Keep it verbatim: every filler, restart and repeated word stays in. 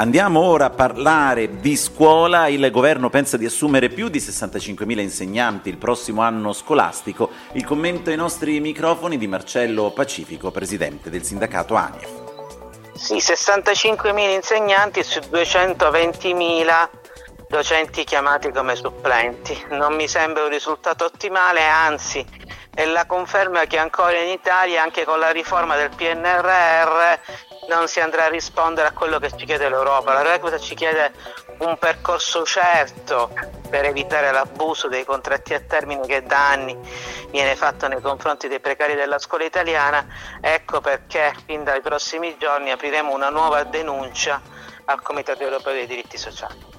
Andiamo ora a parlare di scuola. Il governo pensa di assumere più di sessantacinquemila insegnanti il prossimo anno scolastico. Il commento ai nostri microfoni di Marcello Pacifico, presidente del sindacato ANIEF. Sì, sessantacinquemila insegnanti su duecentoventimila docenti chiamati come supplenti. Non mi sembra un risultato ottimale, anzi è la conferma che ancora in Italia, anche con la riforma del P N R R, non si andrà a rispondere a quello che ci chiede l'Europa. L'Europa ci chiede un percorso certo per evitare l'abuso dei contratti a termine che da anni viene fatto nei confronti dei precari della scuola italiana. Ecco perché fin dai prossimi giorni apriremo una nuova denuncia al Comitato Europeo dei Diritti Sociali.